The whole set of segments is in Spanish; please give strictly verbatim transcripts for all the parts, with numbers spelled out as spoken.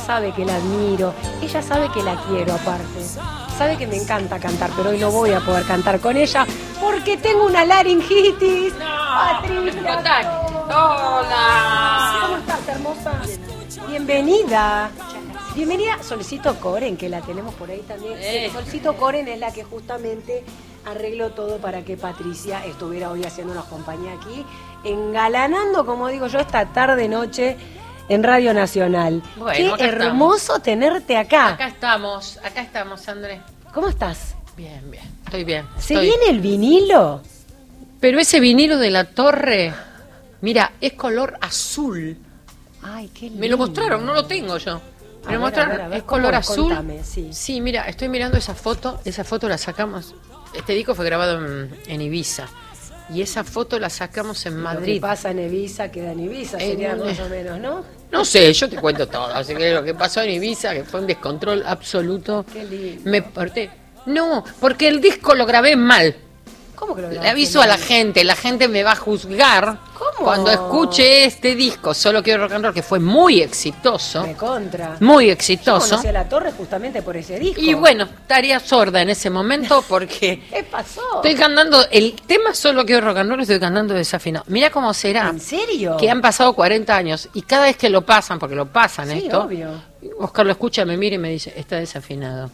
sabe que la admiro, ella sabe que la quiero aparte. Sabe que me encanta cantar, pero hoy no voy a poder cantar con ella porque tengo una laringitis. No, Patricia. Hola. ¿Cómo estás, hermosa? Bienvenida. Bienvenida, Solcito Coren, que la tenemos por ahí también. Eh. Solcito Coren es la que justamente arregló todo para que Patricia estuviera hoy haciéndonos compañía aquí, engalanando, como digo yo, esta tarde-noche en Radio Nacional. Bueno, Qué acá hermoso estamos. tenerte acá. Acá estamos, acá estamos, Andrés. ¿Cómo estás? Bien, bien, estoy bien. ¿Se estoy... viene el vinilo? Pero ese vinilo de la torre, mira, es color azul. Ay, qué lindo. Me lo mostraron, no lo tengo yo. Me A lo ver, mostraron, a ver, a ver, es color ¿cómo? azul. Contame, sí. Sí, mira, estoy mirando esa foto, esa foto la sacamos. Este disco fue grabado en, en Ibiza. Y esa foto la sacamos en Lo que Madrid. pasa en Ibiza queda en Ibiza, Eh, sería no, más eh. o menos, ¿no? No sé, yo te cuento todo. Así que lo que pasó en Ibiza, que fue un descontrol absoluto. Qué lindo. Me porté. No, porque el disco lo grabé mal. ¿Cómo que lo Le grabaste aviso a la mal? gente, la gente me va a juzgar. ¿Cómo? Cuando escuche este disco, Solo Quiero Rock and Roll, que fue muy exitoso. De contra. Muy Yo exitoso. conocí a La Torre justamente por ese disco. Y bueno, estaría sorda en ese momento porque ¿Qué pasó? estoy cantando el tema Solo Quiero Rock and Roll, estoy cantando desafinado. Mira cómo será. ¿En serio? Que han pasado cuarenta años y cada vez que lo pasan, porque lo pasan Sí, esto, obvio. Oscar lo escucha, me mira y me dice, está desafinado.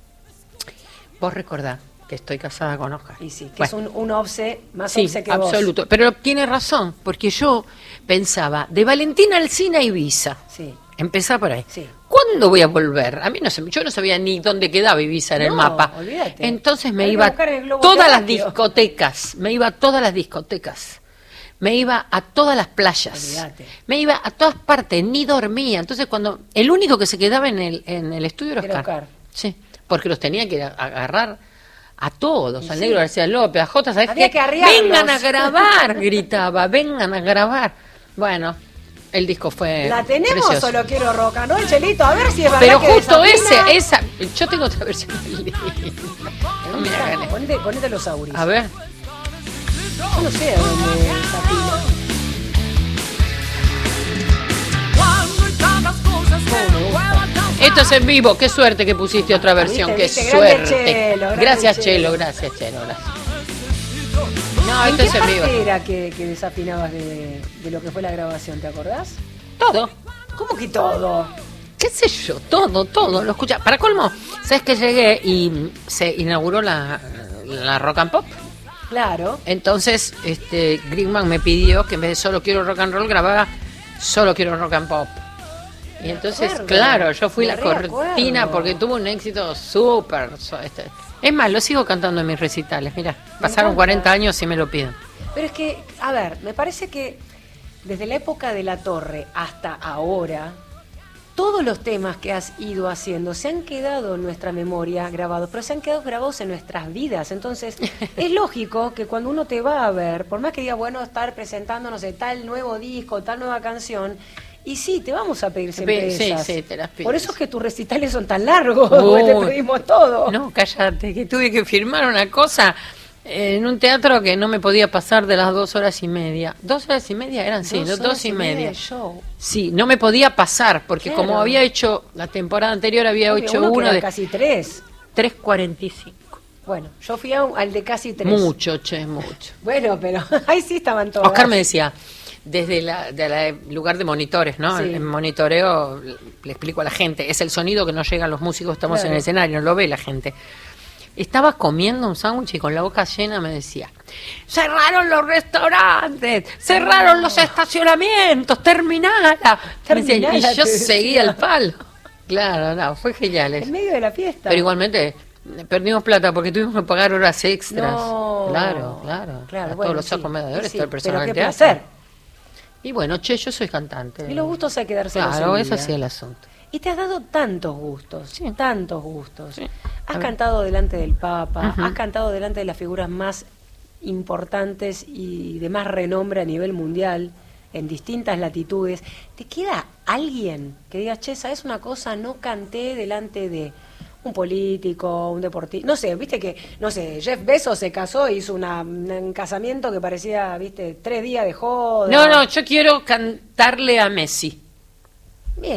Vos recordá que estoy casada con Oscar. Y sí, que Bueno. es un, un obse, más Sí, obse que vos. absoluto. Pero tiene razón, porque yo pensaba, de Valentina Alsina a Ibiza, Sí, empezá por ahí. sí. ¿Cuándo voy a volver? A mí no sé, yo no sabía ni dónde quedaba Ibiza en el No, mapa. olvídate. Entonces me Hay que iba buscar en el a globo todas las terráqueo. discotecas, me iba a todas las discotecas. Me iba a todas las playas. Olvídate. Me iba a todas partes, ni dormía. Entonces cuando el único que se quedaba en el en el estudio era Era Oscar. Oscar. Sí, porque los tenía que agarrar a todos, Y al sí. Negro García López, a Jota, ¿sabes Había qué? que arriarlos. Vengan a grabar, gritaba, vengan a grabar. Bueno, el disco fue ¿La tenemos precioso. Solo Quiero Rock and Roll, Chelito? A ver si es verdad Pero que justo desafina. ese, esa, yo tengo otra versión. No, mira, gané. Ponete, ponete los auris. A ver, Yo no sé a dónde desafina. esto es en vivo, qué suerte que pusiste otra versión, Viste, qué viste, grande suerte. Chelo, grande Gracias Chelo. Chelo, gracias Chelo, gracias. No, ¿En esto qué es en vivo. parte era que, que desafinabas de, de lo que fue la grabación? ¿Te acordás? Todo. ¿Cómo que todo? ¿Qué sé yo? Todo, todo, lo escucha. Para colmo, ¿sabes que llegué y se inauguró la, la Rock and Pop? Claro. Entonces, este Greenman me pidió que en vez de Solo Quiero Rock and Roll grabara Solo Quiero Rock and Pop. Y Me entonces, acuerdo, claro, yo fui me la cortina reacuerdo. porque tuvo un éxito súper. so- este. Es más, lo sigo cantando en mis recitales. Mira, pasaron encanta. cuarenta años y me lo piden. Pero es que, a ver, me parece que desde la época de La Torre hasta ahora, todos los temas que has ido haciendo se han quedado en nuestra memoria grabados, pero se han quedado grabados en nuestras vidas. Entonces, es lógico que cuando uno te va a ver, por más que diga, bueno, estar presentando, no sé, tal nuevo disco, tal nueva canción, y sí, te vamos a pedir siempre Sí, esas. sí, te las pido. Por eso es que tus recitales son tan largos, porque te Uy. pedimos todo. No, cállate, que tuve que firmar una cosa en un teatro que no me podía pasar de las dos horas y media. ¿Dos horas y media eran? Sí, dos, horas y media. de show. Sí, no me podía pasar, porque Claro. como había hecho, la temporada anterior había Obvio, hecho uno que uno era de casi tres. tres cuarenta y cinco. Bueno, yo fui a un- al de casi tres. Mucho, che, mucho. Bueno, pero ahí sí estaban todos. Oscar me decía, desde la, de la- el lugar de monitores, ¿no? Sí. El monitoreo, le explico a la gente, es el sonido que no llega a los músicos, estamos Claro. en el escenario, no lo ve la gente. Estaba comiendo un sándwich y con la boca llena me decía, cerraron los restaurantes, cerraron los estacionamientos, terminala. Me decía, Terminala, y yo te seguía decía. el palo. Claro, no, fue genial eso. En medio de la fiesta. Pero igualmente perdimos plata porque tuvimos que pagar horas extras. No. Claro, claro. Claro, a bueno, todos los sí. acomodadores, Y sí, todo el personal pero del qué teatro. placer. Y bueno, che, yo soy cantante. Y los gustos hay que dárselos Claro, en es vida. así el asunto. Y te has dado tantos gustos, Sí. tantos gustos. Sí. Has A ver. cantado delante del Papa, Ujú. has cantado delante de las figuras más importantes y de más renombre a nivel mundial, en distintas latitudes. ¿Te queda alguien que diga, che, ¿sabes una cosa? No canté delante de un político, un deportista, no sé, viste que, no sé, Jeff Bezos se casó, hizo una, un casamiento que parecía, viste, tres días de joda. No, no, yo quiero cantarle a Messi. Bien.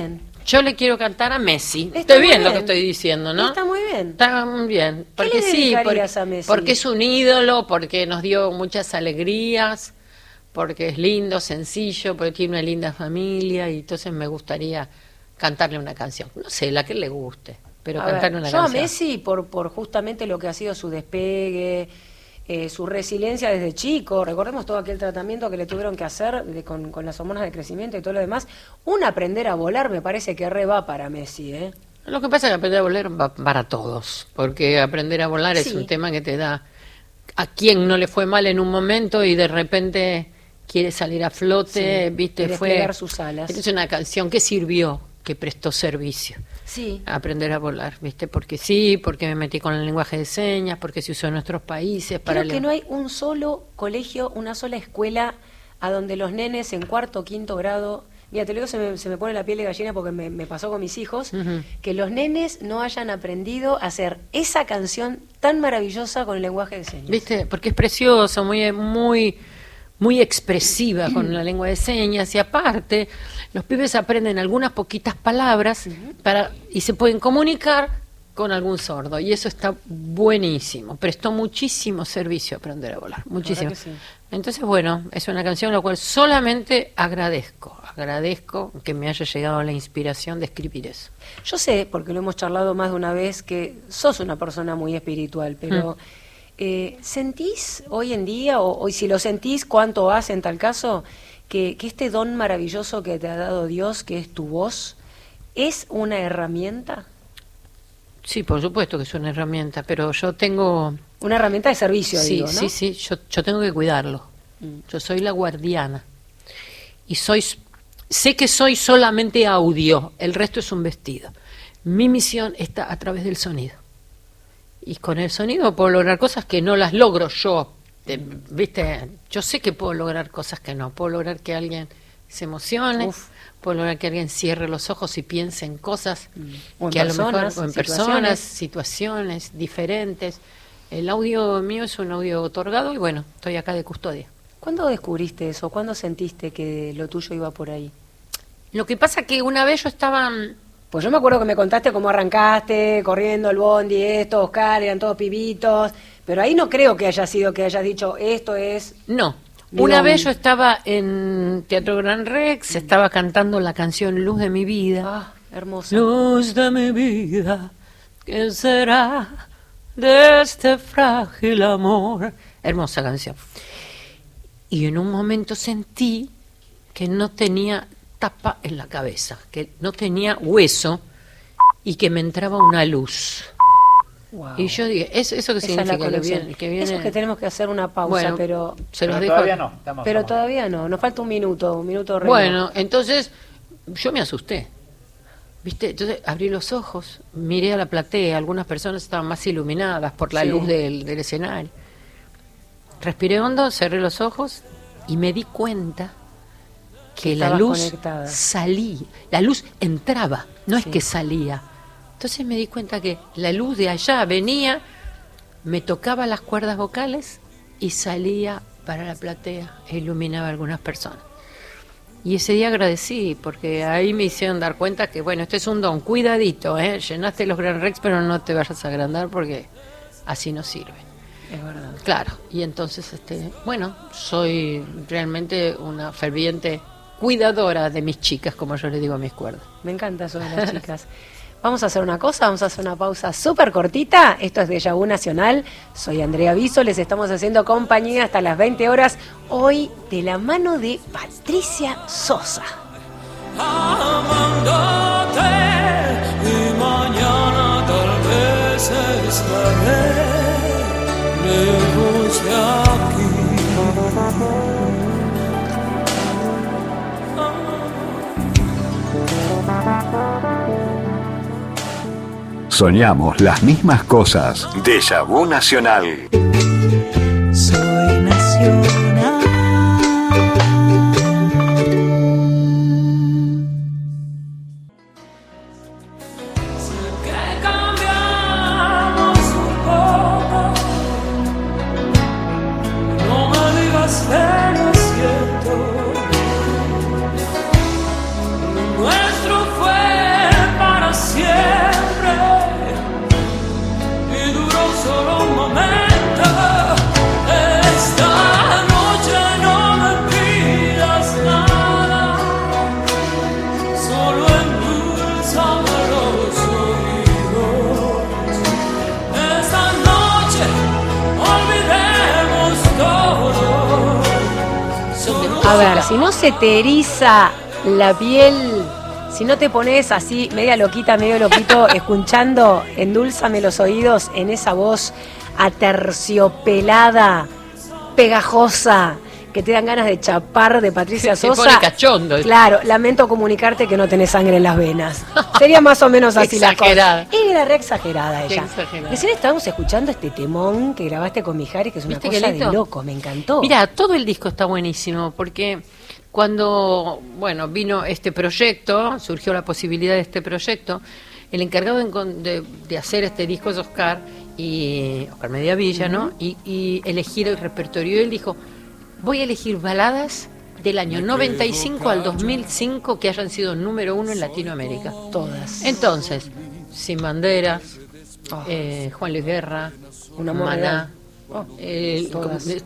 Yo le quiero cantar a Messi. Está Estoy muy bien, lo bien. que estoy diciendo, ¿no? Está muy bien. Está muy bien. Porque le sí, dedicarías porque, a Messi? porque es un ídolo, porque nos dio muchas alegrías, porque es lindo, sencillo, porque tiene una linda familia, y entonces me gustaría cantarle una canción. No sé, la que le guste, pero A cantarle ver, una yo canción. a Messi, por, por justamente lo que ha sido su despegue, eh, su resiliencia desde chico, recordemos todo aquel tratamiento que le tuvieron que hacer de- con, con las hormonas de crecimiento y todo lo demás, un aprender a volar me parece que re va para Messi, ¿eh? Lo que pasa es que aprender a volar va para todos, porque aprender a volar es Sí. un tema que te da a quien no le fue mal en un momento y de repente quiere salir a flote, Sí, viste, y fue desplegar sus alas. Es una canción que sirvió, que prestó servicio. Sí. Aprender a volar, viste, porque sí, porque me metí con el lenguaje de señas, porque se usó en nuestros países para Creo que el- no hay un solo colegio, una sola escuela a donde los nenes en cuarto o quinto grado, mira, te lo digo, se me, se me pone la piel de gallina porque me, me pasó con mis hijos, Ujú. que los nenes no hayan aprendido a hacer esa canción tan maravillosa con el lenguaje de señas. ¿Viste? Porque es precioso, muy, muy, muy expresiva con la lengua de señas, y aparte, los pibes aprenden algunas poquitas palabras para, y se pueden comunicar con algún sordo, y eso está buenísimo. Prestó muchísimo servicio aprender a volar, muchísimo. que sí. Entonces, bueno, es una canción a la cual solamente agradezco, agradezco que me haya llegado la inspiración de escribir eso. Yo sé, porque lo hemos charlado más de una vez, que sos una persona muy espiritual, pero eh, ¿sentís hoy en día, o, o si lo sentís, cuánto hace en tal caso, que, que este don maravilloso que te ha dado Dios, que es tu voz, es una herramienta? Sí, por supuesto que es una herramienta, pero yo tengo... Una herramienta de servicio, Sí, digo, ¿no? sí, sí, yo, yo tengo que cuidarlo. Mm. Yo soy la guardiana. Y soy, sé que soy solamente audio, el resto es un vestido. Mi misión está a través del sonido. Y con el sonido puedo lograr cosas que no las logro yo. Te- ¿Viste? Yo sé que puedo lograr cosas que no. Puedo lograr que alguien se emocione, Uf. puedo lograr que alguien cierre los ojos y piense en cosas O en que a lo mejor, personas, o en situaciones. personas, situaciones diferentes. El audio mío es un audio otorgado y bueno, estoy acá de custodia. ¿Cuándo descubriste eso? ¿Cuándo sentiste que lo tuyo iba por ahí? Lo que pasa que una vez yo estaba... Pues yo me acuerdo que me contaste cómo arrancaste, corriendo el bondi, esto, Oscar, eran todos pibitos, pero ahí no creo que haya sido que hayas dicho, esto es... No, Mi una don. vez yo estaba en Teatro Gran Rex, estaba cantando la canción Luz de mi vida. Ah, hermosa. Luz de mi vida, ¿qué será de este frágil amor? Hermosa canción. Y en un momento sentí que no tenía tapa en la cabeza, que no tenía hueso y que me entraba una luz. Wow. Y yo dije, ¿eso, eso qué Esa es la significa? Que conexión. viene, que viene- Eso es que tenemos que hacer una pausa, Bueno, pero se los Pero dejo. todavía no. Estamos, pero estamos- todavía no, nos falta un minuto, un minuto re- Bueno, entonces yo me asusté. ¿Viste? Entonces abrí los ojos, miré a la platea, algunas personas estaban más iluminadas por la Sí. luz del, del escenario. Respiré hondo, cerré los ojos y me di cuenta que la Estabas luz conectada. salía, la luz entraba, no es Sí. que salía. Entonces me di cuenta que la luz de allá venía, me tocaba las cuerdas vocales y salía para la platea e iluminaba a algunas personas. Y ese día agradecí, porque ahí me hicieron dar cuenta que, bueno, este es un don, cuidadito, ¿eh? Llenaste los Gran Rex, pero no te vayas a agrandar porque así no sirve. Es verdad. Claro, y entonces, este, bueno, soy realmente una ferviente cuidadora de mis chicas, como yo le digo a mis cuerdas. Me encanta eso de las chicas. Vamos a hacer una cosa, vamos a hacer una pausa súper cortita. Esto es Déjà Vu Nacional. Soy Andrea Viso, les estamos haciendo compañía hasta las veinte horas. Hoy de la mano de Patricia Sosa. Amándote y mañana tal vez estaré lejos de aquí. Soñamos las mismas cosas. Déjà Vu Nacional. Soy nacional. Sé que cambiamos un poco. No me digas que no es cierto. Lo nuestro fue A ver, si no se te eriza la piel, si no te pones así, media loquita, medio loquito, escuchando Endúlzame los oídos en esa voz aterciopelada, pegajosa, que te dan ganas de chapar de Patricia Se Sosa. pone cachondo. Claro, lamento comunicarte que no tenés sangre en las venas. Sería más o menos así la Exagerada. cosa. Y era re exagerada Qué ella. exagerada. Recién estábamos escuchando este temón que grabaste con Mijares, que es una ¿Viste qué cosa de lindo? loco, me encantó. Mira, todo el disco está buenísimo porque cuando, bueno, vino este proyecto, surgió la posibilidad de este proyecto, el encargado de, encon- de- de hacer este disco es Oscar, y Oscar Mediavilla, ¿no? Y, y elegir el repertorio. Y él dijo, voy a elegir baladas del año noventa y cinco al dos mil cinco que hayan sido número uno en Latinoamérica. Todas. Entonces, Sin Banderas, Oh. eh, Juan Luis Guerra, Un amor Maná, real. Oh, el- todas. como-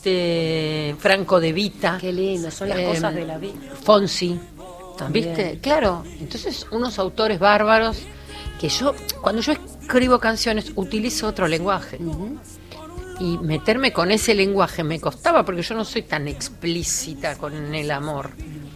este Franco De Vita, Qué lindo, son las eh, cosas de la vida. Fonsi, También. ¿viste? Claro, entonces unos autores bárbaros que yo, cuando yo escribo canciones, utilizo otro lenguaje. Ujú. Y meterme con ese lenguaje me costaba porque yo no soy tan explícita con el amor.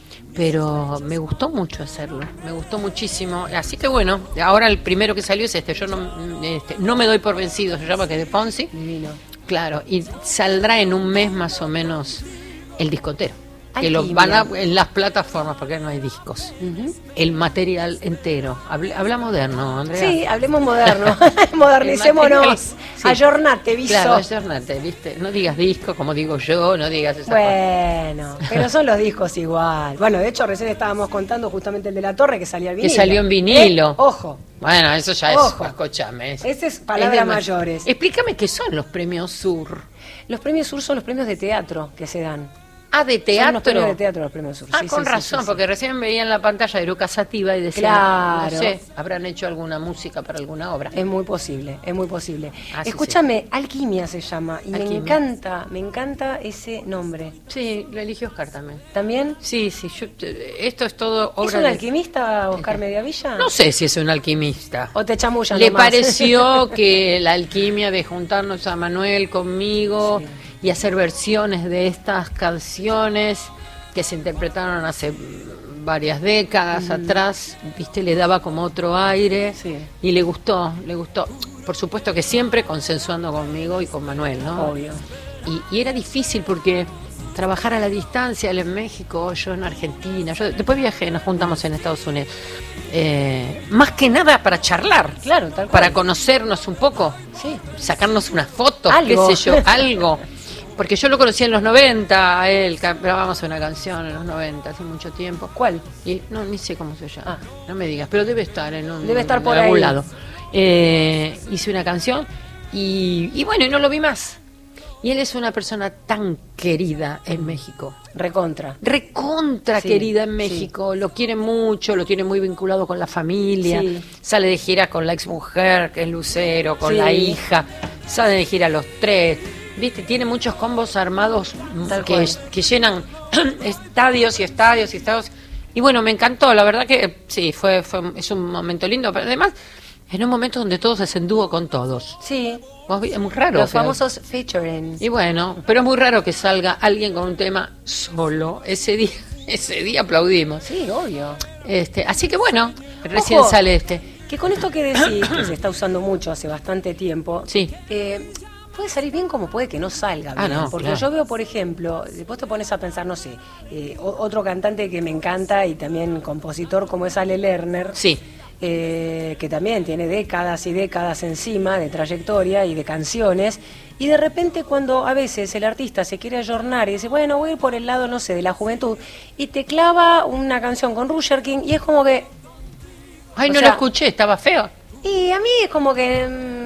Pero me gustó mucho hacerlo, me gustó muchísimo. Así que bueno, ahora el primero que salió es este, yo no, este, no me doy por vencido, se llama, que es de Fonsi. Divino. Claro, y saldrá en un mes más o menos el discotero. Que lo Alquimia. van a, en las plataformas, porque no hay discos. Ujú. El material entero. Habla, habla moderno, Andrea. Sí, hablemos moderno. Modernicémonos. El material, sí. Ayornate, viso. Claro, ayornate, ¿viste? No digas disco como digo yo, no digas esa cosa. Bueno, pero son los discos igual. Bueno, de hecho, recién estábamos contando justamente el de La Torre que salía en Que vinilo. salió en vinilo. Eh, Ojo, Bueno, eso ya Ojo. es, escúchame. es- ese es palabras de ma- mayores. Explícame qué son los premios Sur. Los premios Sur son los premios de teatro que se dan. Ah, de Son los teatro. premios de teatro los premios Sur. Ah, Sí, con sí, sí, razón, sí, sí. porque recién veía en la pantalla de Eruca Sativa y decía, Claro. no sé, habrán hecho alguna música para alguna obra. Es muy posible, es muy posible. Ah, sí, Escúchame, Alquimia se llama y me Alquimia. encanta, me encanta ese nombre. Sí, lo eligió Oscar también. ¿También? Sí, sí, yo, eh, esto es todo obra ¿Es un de- alquimista, Oscar Mediavilla? No sé si es un alquimista. ¿O te chamullan Le nomás? pareció que la alquimia de juntarnos a Manuel conmigo Sí. y hacer versiones de estas canciones que se interpretaron hace varias décadas atrás, viste, le daba como otro aire. Sí. Y le gustó, le gustó. Por supuesto que siempre consensuando conmigo y con Manuel, ¿no? Obvio. Y, y era difícil porque trabajar a la distancia, él en México, yo en Argentina, yo después viajé, nos juntamos en Estados Unidos. Eh, más que nada para charlar, Claro, tal cual. para conocernos un poco, Sí. sacarnos unas fotos, Algo. qué sé yo, algo. Porque yo lo conocí en los noventa, a él, ca- grabamos una canción en los noventa, hace mucho tiempo. ¿Cuál? Y no, ni sé cómo se llama, Ah. no me digas, pero debe estar en un, Debe estar por en algún ahí. lado. Eh, hice una canción y, y bueno, y no lo vi más. Y él es una persona tan querida en México, Recontra. recontra Sí, querida en sí. México, lo quiere mucho, lo tiene muy vinculado con la familia, Sí. sale de gira con la exmujer, que es Lucero, con Sí. la hija, sale de gira los tres, viste, tiene muchos combos armados mm, Tal que, cual. que llenan estadios y estadios y estadios, y bueno, me encantó, la verdad que sí, fue, fue es un momento lindo, pero además en un momento donde todos se dúo con todos. Sí. Vos vi- Es muy raro. Los pero- famosos featuring. y bueno, pero es muy raro que salga alguien con un tema solo. Ese día, ese día aplaudimos. Sí, obvio. Este, así que bueno, recién Ojo, sale este. Que con esto que decís, que se está usando mucho hace bastante tiempo, Sí. eh, puede salir bien como puede que no salga Ah, bien. no, porque claro. yo veo, por ejemplo, después te pones a pensar, no sé, eh, o- otro cantante que me encanta y también compositor como es Ale Lerner. Sí. eh, que también tiene décadas y décadas encima de trayectoria y de canciones, y de repente cuando a veces el artista se quiere ayornar y dice, bueno, voy a ir por el lado, no sé, de la juventud, y te clava una canción con Roger King, y es como que, Ay, O no sea- lo escuché, estaba feo. y a mí es como que...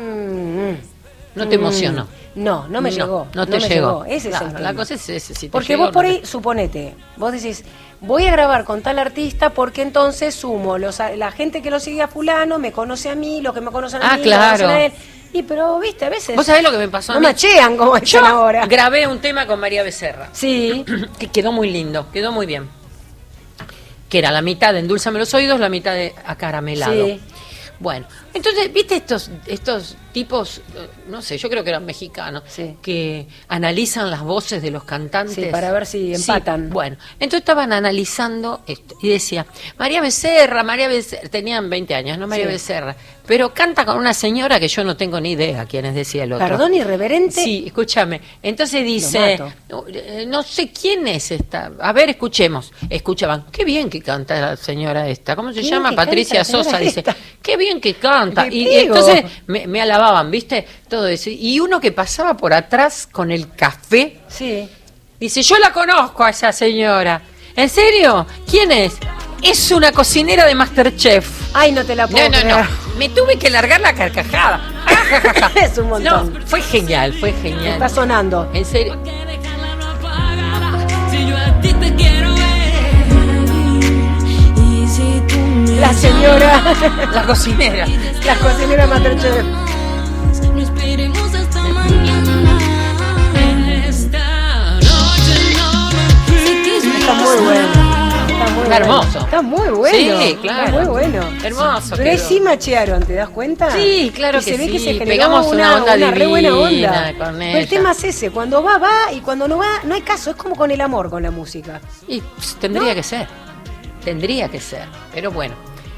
mm, No te mm, emocionó. No, no me No, llegó. no te me llegó. Ese Claro, es el la tema. cosa es ese, si te Porque llegó, vos por no ahí, te- suponete, vos decís, voy a grabar con tal artista porque entonces sumo los, a- la gente que lo sigue a fulano, me conoce a mí, los que me conocen a Ah, mí, claro. me conocen a él. Y pero, viste, a veces... ¿Vos sabés lo que me pasó a No mí? machean como dicen Yo ahora. grabé un tema con María Becerra, Sí, que quedó muy lindo, quedó muy bien. Que era la mitad de Endúlzame los oídos, la mitad de Acaramelado. Sí. Bueno, entonces, ¿viste estos estos tipos, eh, no sé, yo creo que eran mexicanos, Sí. que analizan las voces de los cantantes. Sí, para ver si Sí, empatan. bueno, entonces estaban analizando esto y decía, María Becerra, María Becerra, tenían veinte años, ¿no? María Sí. Becerra, pero canta con una señora que yo no tengo ni idea quién es, decía el otro. Perdón, irreverente. Sí, escúchame. Entonces dice, mato. no, eh, no sé quién es esta. A ver, escuchemos. Escuchaban, qué bien que canta la señora esta. ¿Cómo se Qué llama? bien que Patricia canta la Sosa, señora dice. esta. Qué bien que canta. Te Y, y pego. entonces me, me alababan, ¿viste? Todo eso. Y uno que pasaba por atrás con el café, Sí. dice, yo la conozco a esa señora. ¿En serio? ¿Quién es? Es una cocinera de MasterChef. Ay, no te la puedo No, no, creer. no. Me tuve que largar la carcajada. Es un montón. No, fue genial, fue genial. Está sonando. En serio. Si yo a ti te quiero ver. Y si tú me La señora, La cocinera. la cocinera Masterchef. no esperemos hasta mañana. Esta noche no me quise. Está muy bueno. Está muy Está bueno. hermoso. Está muy bueno. Sí, claro. Está muy bueno. Hermoso Pero ahí quedó. sí machearon, ¿te das cuenta? Sí, claro Y que se ve sí, que se generó pegamos una onda una re buena divina onda. con Pero el ella. tema es ese, cuando va, va, y cuando no va, no hay caso. Es como con el amor, con la música. Y pues, tendría que ser. Tendría que ser. Pero bueno.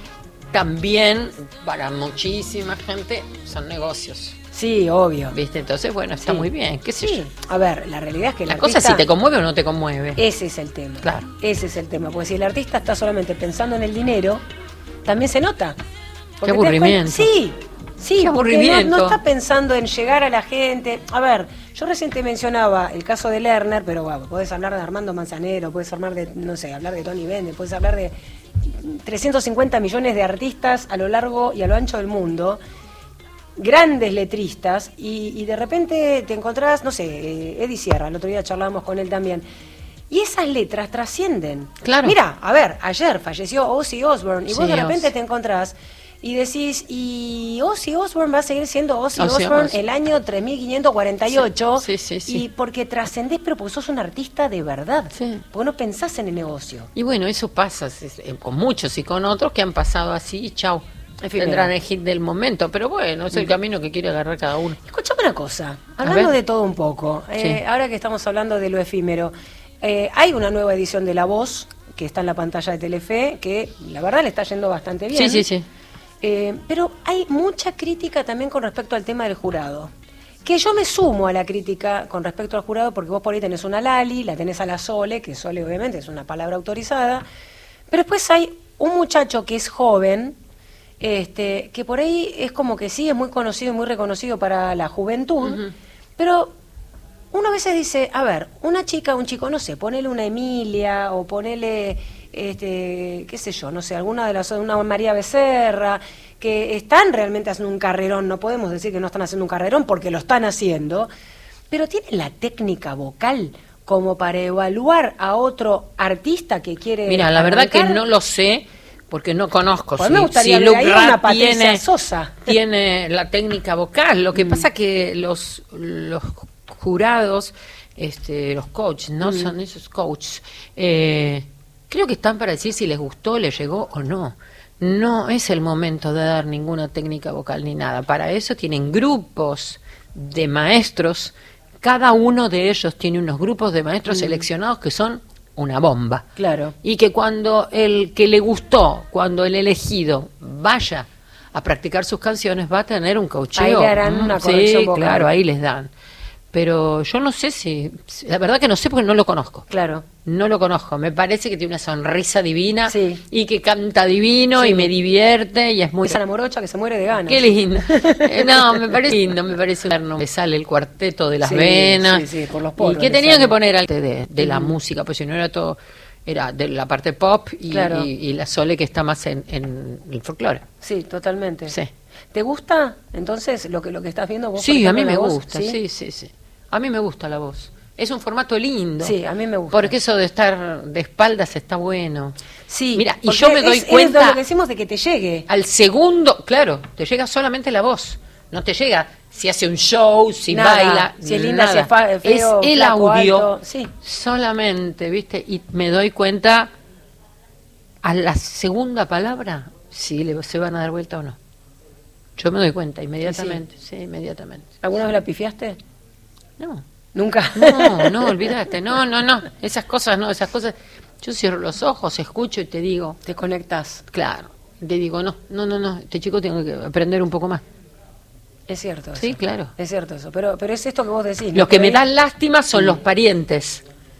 También, para muchísima gente, son negocios. Sí, obvio. ¿Viste? Entonces, bueno, está Sí. muy bien. ¿Qué sé Sí. yo? A ver, la realidad es que el La cosa es artista- si te conmueve o no te conmueve. Ese es el tema. Claro. Ese es el tema. Porque si el artista está solamente pensando en el dinero, también se nota. Porque te das aburrimiento. cuenta- Sí, sí, Qué porque no, aburrimiento. no está pensando en llegar a la gente. A ver, yo recién te mencionaba el caso de Lerner, pero bueno, podés hablar de Armando Manzanero, podés hablar de, no sé, hablar de Tony Bennett, podés hablar de trescientos cincuenta millones de artistas a lo largo y a lo ancho del mundo, grandes letristas, y, y de repente te encontrás, no sé, eh, Eddie Sierra, el otro día charlábamos con él también, y esas letras trascienden. Claro. Mira, a ver, ayer falleció Ozzy Osbourne, y vos Sí, de repente Ozzy. te encontrás y decís, y Ozzy Osbourne va a seguir siendo Ozzy, Ozzy Osbourne Ozzy. el año tres mil quinientos cuarenta y ocho, Sí, sí, sí, sí. y porque trascendés, pero porque sos un artista de verdad, Sí. porque no pensás en el negocio. Y bueno, eso pasa es- eh, con muchos y con otros que han pasado así y chau. Efímero. Tendrán el hit del momento, pero bueno, es el camino que quiere agarrar cada uno. Escuchame una cosa, hablando ver. de todo un poco, eh, Sí. ahora que estamos hablando de lo efímero, eh, hay una nueva edición de La Voz que está en la pantalla de Telefe, que la verdad le está yendo bastante bien. Sí, sí, sí. Eh, pero hay mucha crítica también con respecto al tema del jurado. Que yo me sumo a la crítica con respecto al jurado, porque vos por ahí tenés una Lali, la tenés a la Sole, que Sole obviamente es una palabra autorizada, pero después hay un muchacho que es joven, este, que por ahí es como que sí, es muy conocido y muy reconocido para la juventud, pero uno a veces dice, a ver, una chica, un chico, no sé, ponele una Emilia o ponele, este, qué sé yo, no sé, alguna de las, una María Becerra, que están realmente haciendo un carrerón, no podemos decir que no están haciendo un carrerón porque lo están haciendo, pero tienen la técnica vocal como para evaluar a otro artista que quiere Mira, la verdad que arrancar. no lo sé, porque no conozco Pues si, me gustaría si ver Luke ahí a una Rat Patricia tiene, Sosa. tiene la técnica vocal. Lo Mm. que pasa que los, los jurados, este, los coaches, no Mm. son esos coaches, eh, creo que están para decir si les gustó, les llegó o no. No es el momento de dar ninguna técnica vocal ni nada. Para eso tienen grupos de maestros. Cada uno de ellos tiene unos grupos de maestros seleccionados que son una bomba. Claro. Y que cuando el que le gustó, cuando el elegido vaya a practicar sus canciones, va a tener un coacheo. Ahí le harán Mm, una corrección sí, vocal. claro, ahí les dan. Pero yo no sé si, la verdad que no sé porque no lo conozco. Claro. No lo conozco. Me parece que tiene una sonrisa divina Sí. y que canta divino Sí. y me divierte y es muy... Esa morocha que se muere de ganas. Qué lindo. Eh, no, me parece lindo, me parece tierno. Me sale el cuarteto de las Sí, venas. sí, sí, por los poros y que le tenían sale. que poner al de, de la música, pues si no era todo, era de la parte pop y, Claro. y- y la Sole que está más en, en el folclore. Sí, totalmente. Sí. ¿Te gusta entonces lo que lo que estás viendo vos? por Sí, a ejemplo, mí me La Voz? gusta, sí, sí, sí. A mí me gusta la voz. Es un formato lindo. Sí, a mí me gusta. Porque eso de estar de espaldas está bueno. Sí. Mira, y porque yo me doy es- es cuenta- lo que decimos de que te llegue. Al segundo, claro, te llega solamente la voz. No te llega si hace un show, si Nada, baila. si es linda, nada. si es fa- feo, es el flaco, audio alto, sí. solamente, ¿viste? Y me doy cuenta a la segunda palabra si le, se van a dar vuelta o no. Yo me doy cuenta inmediatamente, sí, inmediatamente. ¿Alguna vez la pifiaste? No, Nunca. no, no, olvídate, no, no, no, esas cosas no, esas cosas, yo cierro los ojos, escucho y te digo, Te conectás. claro, te digo, no, no, no, no, este chico tiene que aprender un poco más. Es cierto eso. Sí, claro. Es cierto eso. Pero, pero es esto que vos decís. ¿no? Los que Por me ahí- dan lástima son los parientes.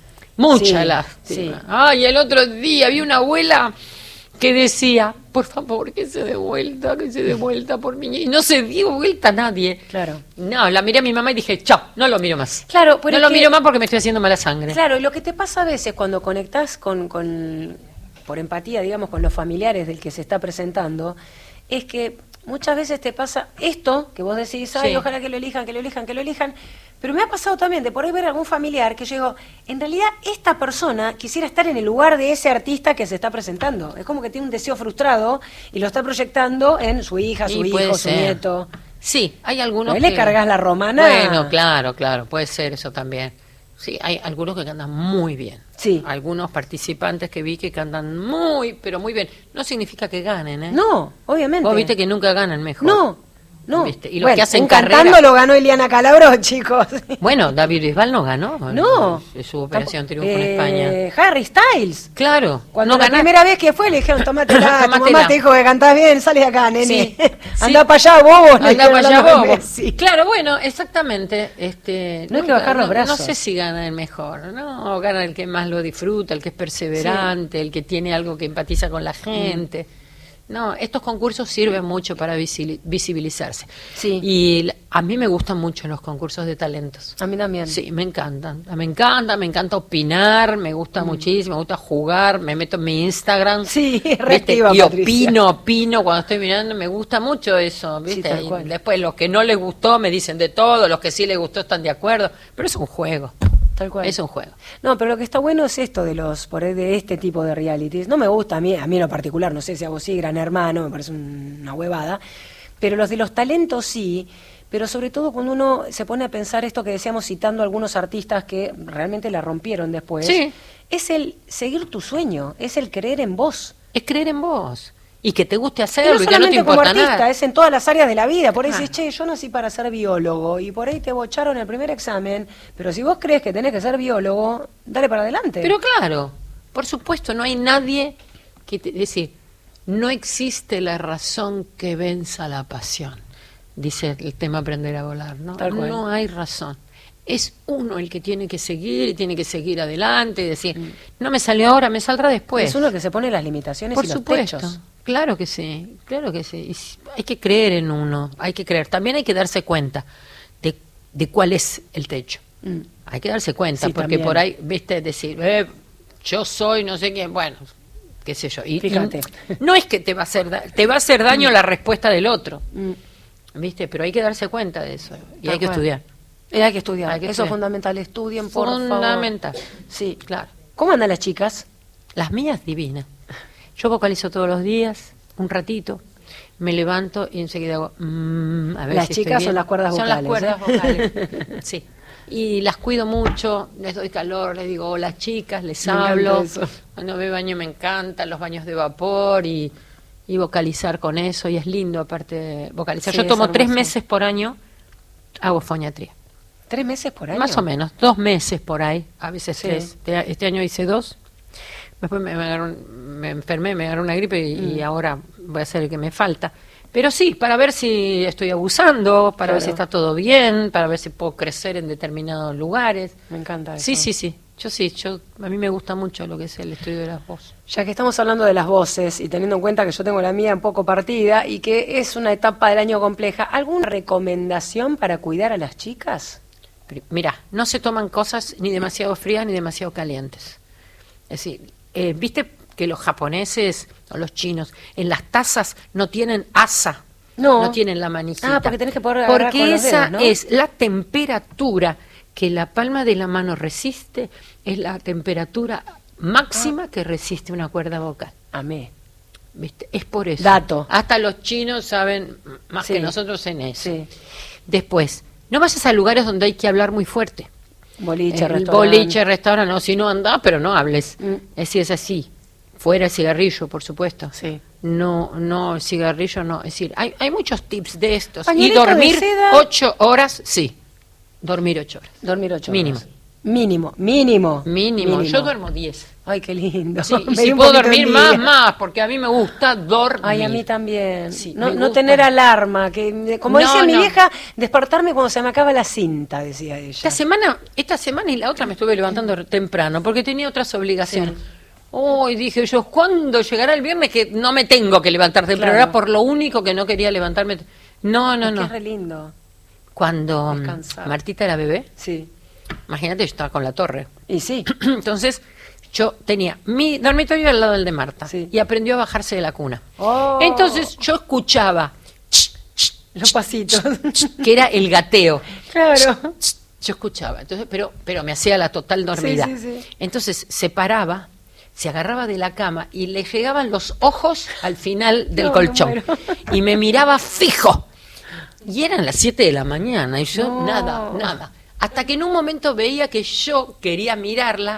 Mucha Sí, lástima. sí. Ay, el otro día vi una abuela que decía, por favor, que se dé vuelta, que se dé vuelta por mi... Y no se dio vuelta a nadie. Claro. No, la miré a mi mamá y dije, chao, no lo miro más. Claro, pero no es lo que- miro más porque me estoy haciendo mala sangre. Claro, y lo que te pasa a veces cuando conectás con, con, por empatía, digamos, con los familiares del que se está presentando, es que muchas veces te pasa esto, que vos decís, ay, Sí. ojalá que lo elijan, que lo elijan, que lo elijan, pero me ha pasado también de por ahí ver algún familiar que yo digo, en realidad esta persona quisiera estar en el lugar de ese artista que se está presentando. Es como que tiene un deseo frustrado y lo está proyectando en su hija, su Y puede hijo, su ser. nieto. Sí, hay algunos Ahí le que- cargas la romana. Bueno, claro, claro, puede ser eso también. Sí, hay algunos que cantan muy bien. Sí. Algunos participantes que vi que cantan muy, pero muy bien. No significa que ganen, ¿eh? No, obviamente. Vos viste que nunca ganan mejor. No, no. ¿Viste? Y los Bueno, que hacen un carrera- cantando lo ganó Eliana Calabro, chicos. Bueno, David Bisbal no ganó. No. Es su Operación Tampo- Triunfo en eh, España. Harry Styles. Claro. Cuando no la ganaste. primera vez que fue le dijeron, tomátela, tu Tomátela. mamá te dijo que cantás bien, salí de acá, nene. Sí, Andá sí. para allá, bobo. le Andá dijeron para allá, hablando de bobo. Messi. Claro, bueno, exactamente. Este, No hay que bajar los brazos. No sé si gana el mejor, ¿no? Gana el que más lo disfruta, el que es perseverante, el que tiene algo que empatiza con la gente. No, estos concursos sirven mucho para visi- visibilizarse. Sí. Y la- a mí me gustan mucho los concursos de talentos. A mí también. Sí, me encantan. Me encanta, me encanta opinar, me gusta muchísimo, me gusta jugar, me meto en mi Instagram. Mm. Sí, ¿viste? reactiva, Y Patricia. opino, opino cuando estoy mirando, me gusta mucho eso, Sí, ¿viste? tal Y cual. después los que no les gustó me dicen de todo, los que sí les gustó están de acuerdo, pero es un juego. Tal cual. Es un juego. No, pero lo que está bueno es esto de los por ahí de este tipo de realities. No me gusta a mí, a mí en lo particular, no sé si a vos sí, Gran Hermano, me parece un- una huevada, pero los de los talentos sí, pero sobre todo cuando uno se pone a pensar esto que decíamos citando a algunos artistas que realmente la rompieron después, Sí. es el seguir tu sueño, es el creer en vos. Es creer en vos y que te guste Y hacerlo no y, que no te solamente como importa artista, nada. es en todas las áreas de la vida. Por ahí Ah. dices, che, yo nací para ser biólogo y por ahí te bocharon el primer examen, pero si vos crees que tenés que ser biólogo, dale para adelante. Pero claro, por supuesto, no hay nadie que te decir, no existe la razón que venza la pasión, dice el tema Aprender a volar, ¿no? Tal cual. No hay razón. Es uno el que tiene que seguir, y tiene que seguir adelante y decir, no me salió ahora, me saldrá después. es uno que se pone las limitaciones Por y los supuesto. techos. Claro que sí, claro que sí. Y s- hay que creer en uno, hay que creer. También hay que darse cuenta de, de cuál es el techo. Mm. Hay que darse cuenta, Sí, porque también. por ahí, viste, decir, eh, yo soy no sé quién, bueno, qué sé yo. Y, Fíjate. y no es que te va a hacer, da- te va a hacer daño la respuesta del otro, Mm. viste, pero hay que darse cuenta de eso y Tal hay que cual. estudiar. Eh, hay que estudiar, Hay que eso estudiar. es fundamental. Estudien, por favor. Fundamental. Sí, Claro. ¿Cómo andan las chicas? Las mías divinas. Yo vocalizo todos los días, un ratito, me levanto y enseguida hago... mm, a ver Las si estoy chicas bien. son las cuerdas Son las vocales, cuerdas vocales, sí. Y las cuido mucho, les doy calor, les digo hola chicas, les Me encanta hablo. eso. Cuando me baño me encantan los baños de vapor y, y vocalizar con eso. Y es lindo aparte vocalizar. Sí, Yo es tomo tres hermoso. meses por año, hago foniatría. ¿Tres meses por año? Más o menos, dos meses por ahí, a veces Sí. tres. Este, este año hice dos. Después me, me, agarró un- me enfermé, me agarró una gripe y, Mm. y ahora voy a hacer el que me falta. Pero sí, para ver si estoy abusando, para ver Claro. si está todo bien, para ver si puedo crecer en determinados lugares. Me encanta eso. Sí, sí, sí. Yo sí, yo a mí me gusta mucho lo que es el estudio de las voces. Ya que estamos hablando de las voces y teniendo en cuenta que yo tengo la mía un poco partida y que es una etapa del año compleja, ¿alguna recomendación para cuidar a las chicas? Pri- Mira, no se toman cosas ni demasiado frías ni demasiado calientes. Es decir, eh, viste que los japoneses o los chinos en las tazas no tienen asa, No. tienen la manijita. Ah, porque tenés que poder agarrar Porque con los esa dedos, ¿no? es la temperatura que la palma de la mano resiste, es la temperatura máxima Ah. que resiste una cuerda vocal. Amé. ¿Viste? Es por eso. Dato. Hasta los chinos saben más Sí. que nosotros en eso. Sí. Después, no vayas a lugares donde hay que hablar muy fuerte. Boliche, el restaurante. boliche, restaurante, no, si no andás, pero no hables. Mm. Es decir, es así. Fuera el cigarrillo, por supuesto. Sí. no, no, cigarrillo no. Es decir, hay, hay muchos tips de estos. Y Pañuelito de dormir seda. ocho horas, sí. Dormir ocho horas. Dormir ocho Mínimo. horas. Mínimo, mínimo. Mínimo. Yo duermo diez. Ay, qué lindo. Sí, y Me si dio un puedo poquito de dormir más, envidia. más, porque a mí me gusta dormir. Ay, a mí también. Sí, no, me no gusta. tener alarma, que como No, decía mi no. vieja, despertarme cuando se me acaba la cinta, decía ella. Esta semana, esta semana y la otra me estuve levantando temprano porque tenía otras obligaciones. Hoy dije yo, ¿cuándo llegará el viernes que no me tengo que levantar temprano? Claro. Era por lo único que no quería levantarme. No, no, Es que no. es re lindo. Cuando mm, Descansar. Martita era bebé, Sí. imagínate, yo estaba con la torre. Y sí. Entonces, yo tenía mi dormitorio al lado del de Marta Sí. y aprendió a bajarse de la cuna. Oh. Entonces, yo escuchaba Los pasitos. que era el gateo. Claro. Yo escuchaba, entonces, pero, pero me hacía la total dormida. Sí, sí, sí. Entonces se paraba, se agarraba de la cama y le llegaban los ojos al final del No, me colchón. muero. Y me miraba fijo. Y eran las siete de la mañana y yo No. nada, nada. Hasta que en un momento veía que yo quería mirarla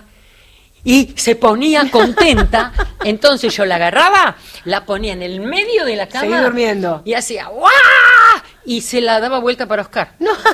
y se ponía contenta. Entonces yo la agarraba, la ponía en el medio de la cama. Seguí durmiendo. Y hacía ¡guau! Y se la daba vuelta para Oscar.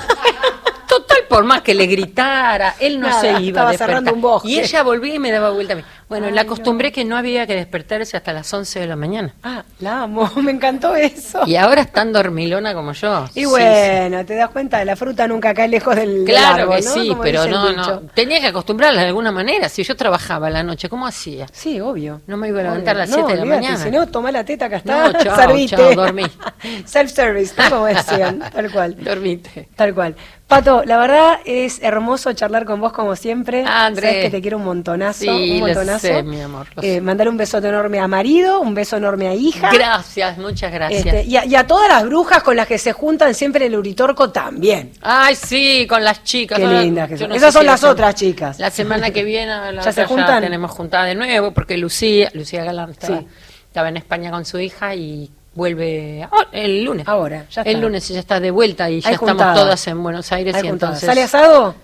Total, por más que le gritara, él no Nada, se iba estaba a despertar. cerrando un bosque. Y ella volvía y me daba vuelta a mí. Bueno, Ay, la acostumbré no. que no había que despertarse hasta las once de la mañana. Ah, la amo, me encantó eso. Y ahora es tan dormilona como yo. Y Sí, bueno, te das cuenta, la fruta nunca cae lejos del, del Claro árbol, que ¿no? sí, Como pero dice el no, dicho. no. Tenía que acostumbrarla de alguna manera. Si yo trabajaba a la noche, ¿cómo hacía? Sí, obvio. No me iba a levantar a las No, siete de la olvídate, mañana. Si no, tomá la teta, acá está, No, chao, servite. chao, dormí. Self-service, ¿no? Como decían, tal cual. Dormite. Tal cual. Pato, la verdad es hermoso charlar con vos como siempre. Ah, André. Sabes que te quiero un montonazo, Sí, un lo montonazo. sé, mi amor, lo Eh, sé. mandar un besote enorme a marido, un beso enorme a hija. Gracias, muchas gracias. Este, y, a, y a todas las brujas con las que se juntan siempre en el Uritorco también. Ay, sí, con las chicas. Qué Ahora, lindas que yo son. no Esas sé son si las la sem- otras chicas. La semana que viene la ¿Ya otra se juntan? tenemos juntada de nuevo porque Lucía, Lucía Galán estaba, Sí. estaba en España con su hija y vuelve oh, el lunes. Ahora, ya está. El lunes ella está de vuelta y ya Hay estamos juntada. todas en Buenos Aires Hay y juntadas. entonces... ¿Sale asado?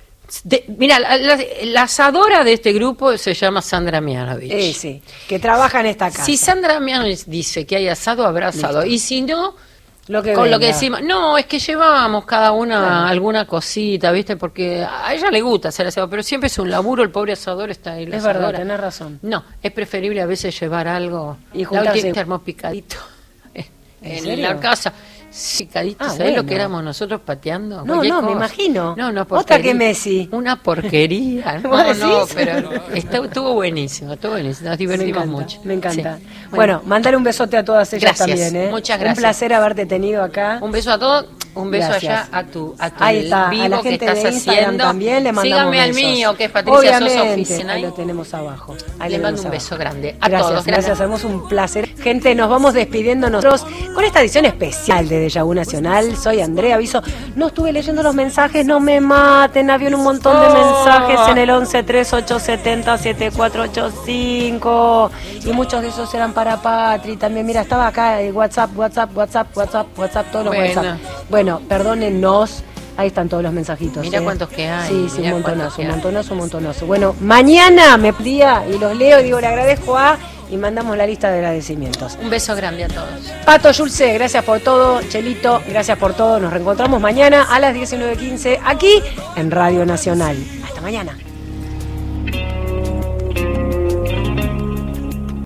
De- mira, la, la- la asadora de este grupo se llama Sandra Mianovich. Eh, sí, que trabaja en esta casa. Si Sandra Mianovich dice que hay asado, habrá asado. Y si no, Lo que con lo que venga. decimos, no, es que llevamos cada una Claro. alguna cosita, ¿viste? Porque a ella le gusta hacer asado, pero siempre es un laburo, el pobre asador está ahí. la Es verdad, asadora. tenés razón. No, es preferible a veces llevar algo. Y La juntarse. última termo picadito ¿En en, serio? la casa. Sí, picadito, Ah, ¿sabés bueno. lo que éramos nosotros pateando? No, Cualquier no, me cosa. imagino. No, una Otra porquería. que Messi. Una porquería. ¿Vos No, no, decís? pero está- estuvo buenísimo, estuvo buenísimo. Nos Me divertimos encanta, mucho. me encanta. Sí. Bueno, mandar un besote a todas ellas Gracias, también, ¿eh? muchas gracias. Un placer haberte tenido acá. Un beso a todos, un beso Gracias. allá a tu, a tu Ahí está, vivo a la que gente estás de Instagram haciendo. también le mandamos Síganme al besos. mío, que es Patricia Sosa Obviamente, Oficina. ahí lo tenemos abajo. Ahí Le lo mando tenemos un beso abajo. grande a Gracias, todos. gracias, hermoso, un placer. Gente, nos vamos despidiendo nosotros con esta edición especial de Deja Vu Nacional. Soy Andrea, aviso, no estuve leyendo los mensajes, no me maten, había un montón de mensajes en el once tres ocho siete cero siete cuatro ocho cinco y muchos de esos eran para Patri también. Mira, estaba acá el WhatsApp, WhatsApp, WhatsApp, WhatsApp, WhatsApp, todos los Bueno. WhatsApp. Bueno, perdónennos. Ahí están todos los mensajitos. Mirá ¿eh? cuántos que hay, Sí, sí, mirá un cuántos montonazo, que un hay. montonazo, un montonazo. Bueno, mañana me día y los leo y digo, le agradezco a y mandamos la lista de agradecimientos. Un beso grande a todos. Pato, Yulce, gracias por todo. Chelito, gracias por todo. Nos reencontramos mañana a las diecinueve quince aquí en Radio Nacional. Hasta mañana.